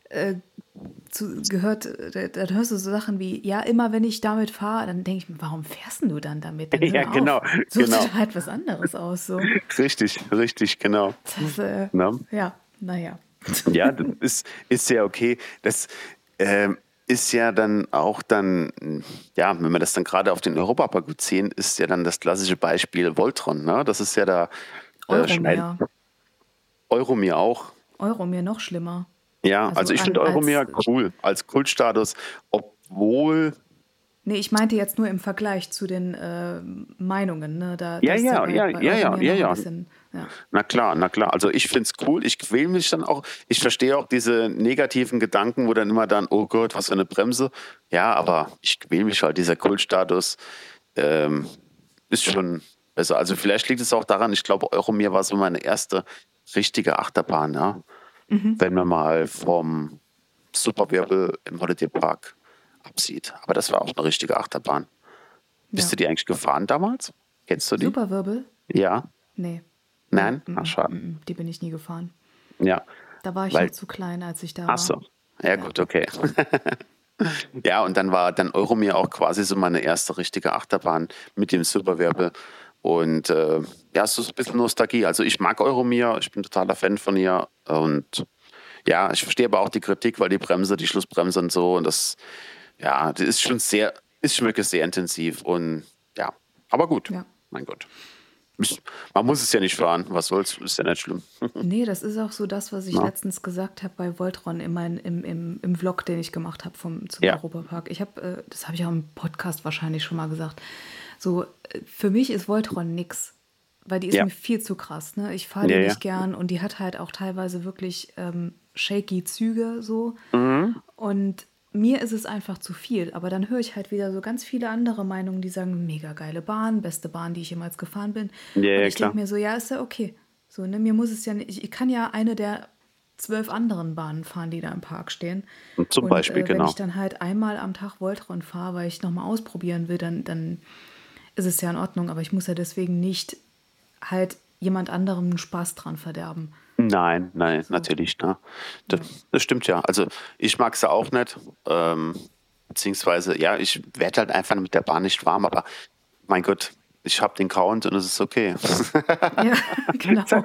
dann hörst du so Sachen wie, ja, immer wenn ich damit fahre, dann denke ich mir, warum fährst denn du dann damit? Dann ja, hör genau, auf. Such dir genau, doch halt was anderes aus. So. richtig, genau, Das, ne? ja, naja. Ja, das ist ja okay. Das ist ja dann auch dann, ja, wenn wir das dann gerade auf den Europapark beziehen, ist ja dann das klassische Beispiel Voltron, ne? Das ist ja da Schneid Euromir. Euromir auch. Euromir noch schlimmer. Ja, Also also ich finde Euromir cool als Kultstatus, obwohl, nee, ich meinte jetzt nur im Vergleich zu den Meinungen, ne? Da ja, ist ja ja, ja, bei ja, ja, Euromir ja, noch ein ja. bisschen, ja. Na klar, na klar. Also ich finde es cool. Ich quäle mich dann auch. Ich verstehe auch diese negativen Gedanken, wo dann immer dann, oh Gott, was für eine Bremse. Ja, aber ich quäle mich halt. Dieser Kultstatus ähm, ist schon besser. Also vielleicht liegt es auch daran, ich glaube, Euromir war so meine erste richtige Achterbahn, ja. Wenn man mal vom Superwirbel im Holiday Park absieht. Aber das war auch eine richtige Achterbahn. Bist Ja. du die eigentlich gefahren damals? Kennst du die? Superwirbel? Ja? Nee. Nee, Nein? Ach, schade. die bin ich nie gefahren. Ja. Da war ich noch Weil, zu klein, als ich da ach war. so. Ja, Ja. gut, okay. Ja, und dann war dann Euromir auch quasi so meine erste richtige Achterbahn mit dem Superwirbel. Und ja, es ist ein bisschen Nostalgie. Also ich mag Euromir, ich bin totaler Fan von ihr. Und ja, ich verstehe aber auch die Kritik, weil die Bremse, die Schlussbremse und so, und das, ja, das ist schon wirklich sehr intensiv. Und ja, aber gut, Ja. mein Gott. Man muss es ja nicht fahren, was soll's, ist ja nicht schlimm. Nee, das ist auch so das, was ich Na? letztens gesagt habe bei Voltron im Vlog, den ich gemacht habe zum Ja, Europapark. Das habe ich auch im Podcast wahrscheinlich schon mal gesagt. So, für mich ist Voltron nix. weil die ist Ja, mir viel zu krass, ne? Ich fahre die ja, nicht ja. gern und die hat halt auch teilweise wirklich shaky Züge so. Mhm. Und mir ist es einfach zu viel. Aber dann höre ich halt wieder so ganz viele andere Meinungen, die sagen, mega geile Bahn, beste Bahn, die ich jemals gefahren bin. Ja, Und ja, ich denke klar. mir so, ja, ist ja okay. So, ne, mir muss es ja nicht, ich kann ja eine der 12 anderen Bahnen fahren, die da im Park stehen. Und zum Und Beispiel, wenn ich genau. dann halt einmal am Tag Voltron fahre, weil ich nochmal ausprobieren will, dann ist es ja in Ordnung. Aber ich muss ja deswegen nicht halt jemand anderem einen Spaß dran verderben. Nein, nein, So, natürlich, ne? Das, ja. das stimmt ja. Also ich mag sie auch nicht. Beziehungsweise, ja, ich werde halt einfach mit der Bahn nicht warm, aber mein Gott, ich habe den Count und es ist okay. Ja, genau.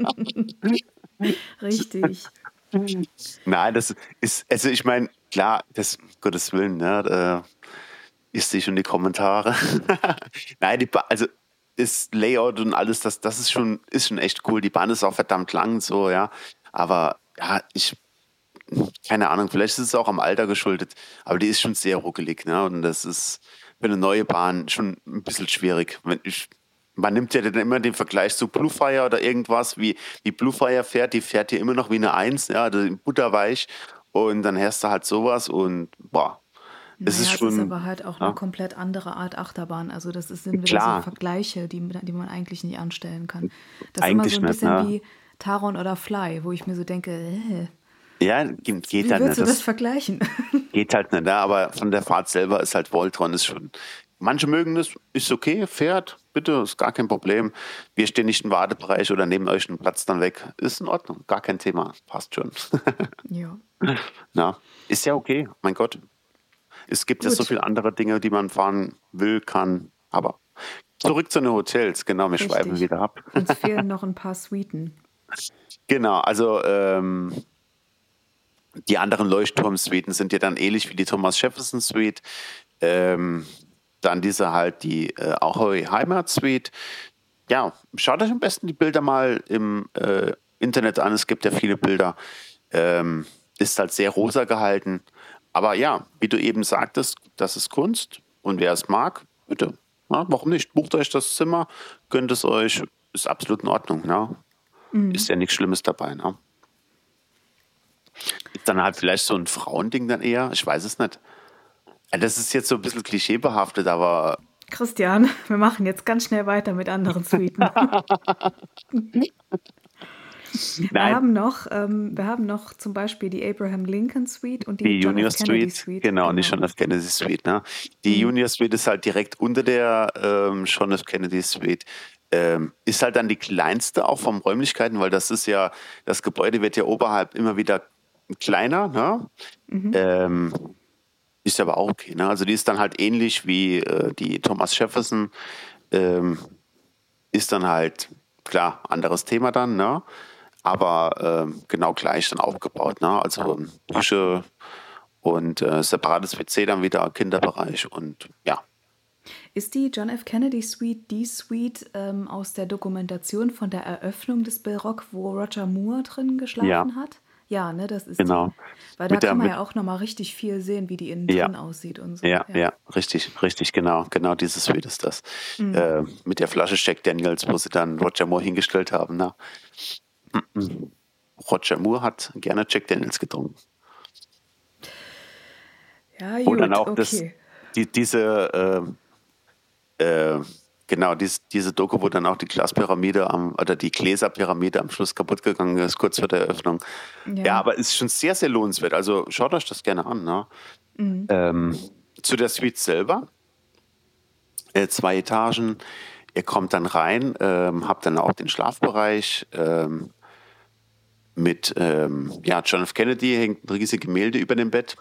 Richtig. Nein, das ist, also ich meine, klar, das, um Gottes Willen, ne, ich sehe schon die Kommentare. Nein, also das Layout und alles, das ist schon echt cool. Die Bahn ist auch verdammt lang, so, ja. Aber ja, keine Ahnung, vielleicht ist es auch am Alter geschuldet, aber die ist schon sehr ruckelig, ne? Und das ist für eine neue Bahn schon ein bisschen schwierig. Man nimmt ja dann immer den Vergleich zu Bluefire oder irgendwas, wie Bluefire fährt, die fährt hier immer noch wie eine Eins, ja, also butterweich. Und dann hörst du halt sowas und boah, es ist Naja, es ist schon, aber halt auch eine ja, komplett andere Art Achterbahn. Also sind wieder so klar, Vergleiche, die man eigentlich nicht anstellen kann. Das ist immer so eigentlich ein nicht, bisschen ne? wie Taron oder Fly, wo ich mir so denke, Ja, geht wie halt willst nicht. du das Das vergleichen? geht halt nicht, ne? Aber von der Fahrt selber ist halt Voltron ist schon. Manche mögen das, ist okay, fährt, bitte, ist gar kein Problem. Wir stehen nicht im Wartebereich oder nehmen euch einen Platz dann weg. Ist in Ordnung, gar kein Thema, passt schon. Ja, Na, ist ja okay, mein Gott. Es gibt ja so gut, viele andere Dinge, die man fahren will, kann. Aber zurück zu den Hotels, genau, wir schweifen richtig. wieder ab. Uns fehlen noch ein paar Suiten. Genau, also die anderen Leuchtturm-Suiten sind ja dann ähnlich wie die Thomas Jefferson Suite. Ähm, Dann diese halt die Ahoy Heimat Suite. Ja, schaut euch am besten die Bilder mal im Internet an. Es gibt ja viele Bilder. Ist halt sehr rosa gehalten. Aber ja, wie du eben sagtest, das ist Kunst. Und wer es mag, bitte. Ja, warum nicht? Bucht euch das Zimmer, gönnt es euch. Ist absolut in Ordnung. Ne? Ist ja nichts Schlimmes dabei. Ne? Ist dann halt vielleicht so ein Frauending dann eher. Ich weiß es nicht. Ja, das ist jetzt so ein bisschen klischeebehaftet, aber Christian, wir machen jetzt ganz schnell weiter mit anderen Suiten. nein, Wir haben noch zum Beispiel die Abraham Lincoln Suite und die die John Junior F. Kennedy Suite, Suite. genau, nicht Genau. John F. Kennedy Suite. Ne? Die Junior Suite ist halt direkt unter der John F. Kennedy Suite. Ist halt dann die kleinste auch vom Räumlichkeiten, weil das ist ja, das Gebäude wird ja oberhalb immer wieder kleiner. Ne? Ähm, Ist aber auch okay. Ne? Also die ist dann halt ähnlich wie die Thomas Jefferson. Ähm, Ist dann halt, klar, anderes Thema dann, ne? Aber genau gleich dann aufgebaut. Ne? Also Dusche und separates WC dann wieder, Kinderbereich und ja. Ist die John F. Kennedy Suite die Suite aus der Dokumentation von der Eröffnung des Barock, wo Roger Moore drin Ja, geschlafen hat? Ja, ne, das ist die. genau. Weil da Mit der, kann man mit, ja auch nochmal richtig viel sehen, wie die innen ja, drin aussieht und so. ja, Ja. ja, richtig, richtig, genau. Genau dieses Bild ist das. Mit der Flasche Jack Daniels, wo sie dann Roger Moore hingestellt haben. Ne? Roger Moore hat gerne Jack Daniels getrunken. Ja, Wo dann gut, auch okay. diese genau, diese Doku, wo dann auch die Glaspyramide oder die Gläserpyramide am Schluss kaputt gegangen ist, kurz vor der Eröffnung. Ja, Ja. aber ist schon sehr, sehr lohnenswert. Also schaut euch das gerne an. Ne? Ähm, zu der Suite selber, 2 Etagen. Ihr kommt dann rein, habt dann auch den Schlafbereich mit ja, John F. Kennedy, hängt ein riesiges Gemälde über dem Bett.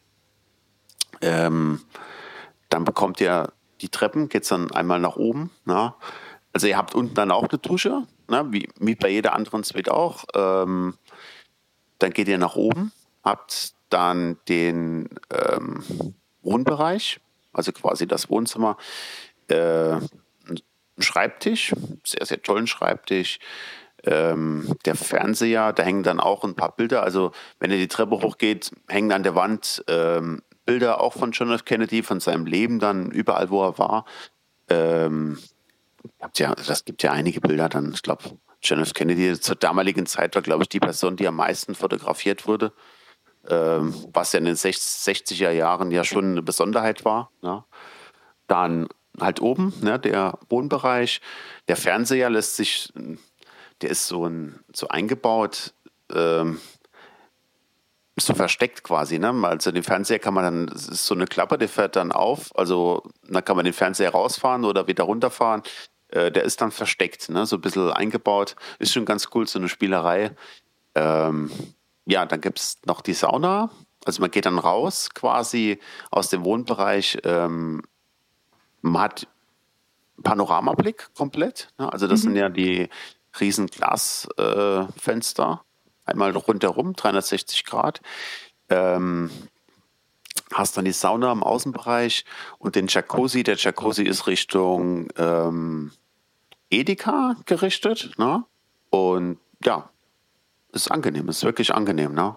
Dann bekommt ihr die Treppen, geht es dann einmal nach oben. Ne? Also ihr habt unten dann auch eine Dusche, ne? Wie bei jeder anderen Suite auch. Dann geht ihr nach oben, habt dann den Wohnbereich, also quasi das Wohnzimmer, einen Schreibtisch, sehr, sehr tollen Schreibtisch. Der Fernseher, da hängen dann auch ein paar Bilder. Also wenn ihr die Treppe hochgeht, hängen an der Wand Bilder auch von John F. Kennedy, von seinem Leben dann überall, wo er war. das gibt ja einige Bilder dann. Ich glaube, John F. Kennedy zur damaligen Zeit war, glaube ich, die Person, die am meisten fotografiert wurde, was ja in den 60er Jahren ja schon eine Besonderheit war. Ne? Dann halt oben, ne, der Wohnbereich. Der Fernseher lässt sich, der ist so eingebaut, so versteckt quasi, ne? Also den Fernseher kann man dann, es ist so eine Klappe, der fährt dann auf, also dann kann man den Fernseher rausfahren oder wieder runterfahren. Der ist dann versteckt, ne? So ein bisschen eingebaut. Ist schon ganz cool, so eine Spielerei. Ähm, ja, dann gibt es noch die Sauna. Also man geht dann raus quasi aus dem Wohnbereich. Man hat Panoramablick komplett. Ne? Also das sind ja die riesen Glasfenster. Einmal rundherum, 360 Grad. Hast dann die Sauna im Außenbereich und den Jacuzzi. Der Jacuzzi ist Richtung Edeka gerichtet. Ne? Und ja, ist angenehm, ist wirklich angenehm. Ne?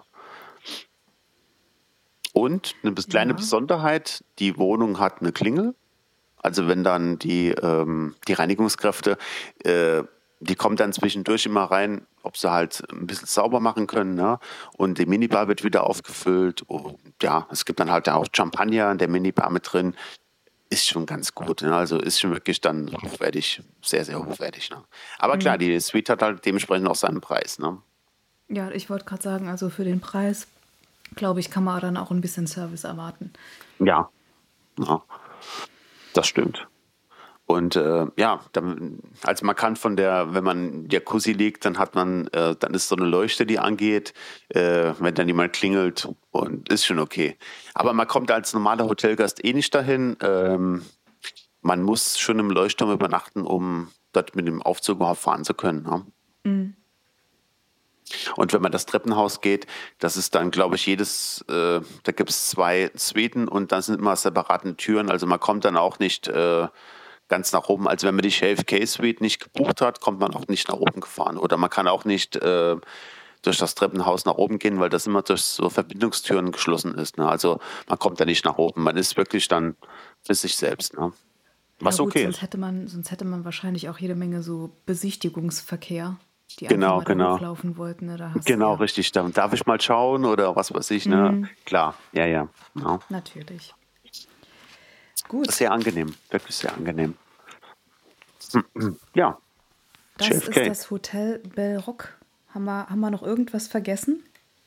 Und eine kleine Ja. Besonderheit, die Wohnung hat eine Klingel. Also wenn dann die Reinigungskräfte, die kommen dann zwischendurch immer rein, ob sie halt ein bisschen sauber machen können. Ne? Und die Minibar wird wieder aufgefüllt. Und ja, es gibt dann halt auch Champagner in der Minibar mit drin. Ist schon ganz gut. Ne? Also ist schon wirklich dann hochwertig, sehr, sehr hochwertig. Ne? Aber klar, die Suite hat halt dementsprechend auch seinen Preis. Ne? Ja, ich wollte gerade sagen, also für den Preis, glaube ich, kann man dann auch ein bisschen Service erwarten. Ja, ja, das stimmt. Und ja, also man kann wenn man in der Jacuzzi liegt, dann hat man, dann ist so eine Leuchte, die angeht, wenn dann jemand klingelt und ist schon okay. Aber man kommt als normaler Hotelgast eh nicht dahin. Man muss schon im Leuchtturm übernachten, um dort mit dem Aufzug überhaupt fahren zu können. Ne? Und wenn man das Treppenhaus geht, das ist dann, glaube ich, da gibt es 2 Suiten und dann sind immer separate Türen. Also man kommt dann auch nicht ganz nach oben. Also wenn man die JFK-Suite nicht gebucht hat, kommt man auch nicht nach oben gefahren. Oder man kann auch nicht durch das Treppenhaus nach oben gehen, weil das immer durch so Verbindungstüren geschlossen ist. Ne? Also man kommt da nicht nach oben. Man ist wirklich dann für sich selbst. Ne? Ja Was gut, okay ist. sonst hätte man wahrscheinlich auch jede Menge so Besichtigungsverkehr, die einfach Genau, mal da genau. hochlaufen wollten. Ne? Da hast du Genau, ja richtig. Da darf ich mal schauen oder was weiß ich. Ne? Klar, ja, ja. Ja. natürlich. Gut, Sehr angenehm, wirklich sehr angenehm. Ja, das ist JFK. das Hotel Belrock. Haben wir noch irgendwas vergessen?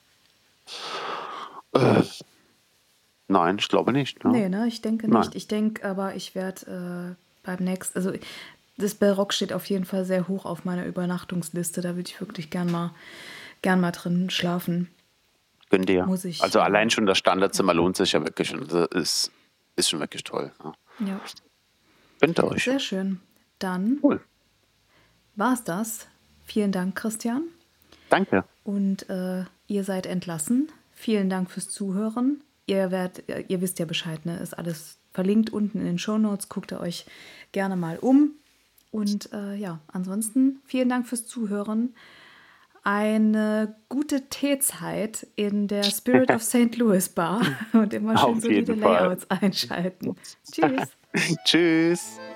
Nein, ich glaube nicht. Ne? Nee, ne? Ich denke Nein. nicht. Ich denke aber, ich werde beim nächsten, also das Belrock steht auf jeden Fall sehr hoch auf meiner Übernachtungsliste. Da würde ich wirklich gern mal drin schlafen. Gönn dir. Muss ich. Also allein schon das Standardzimmer lohnt sich ja wirklich. Und das ist schon wirklich toll. Ne? Ja, Gönnt euch. sehr schön. Dann Cool. war es das. Vielen Dank, Christian. Danke. Und ihr seid entlassen. Vielen Dank fürs Zuhören. Ihr wisst ja Bescheid, ne? Ist alles verlinkt unten in den Shownotes. Guckt ihr euch gerne mal um. Und ja, ansonsten vielen Dank fürs Zuhören. Eine gute Teezeit in der Spirit of St. Louis Bar und immer schön Auf solide jeden Fall. Layouts einschalten. Tschüss. Tschüss.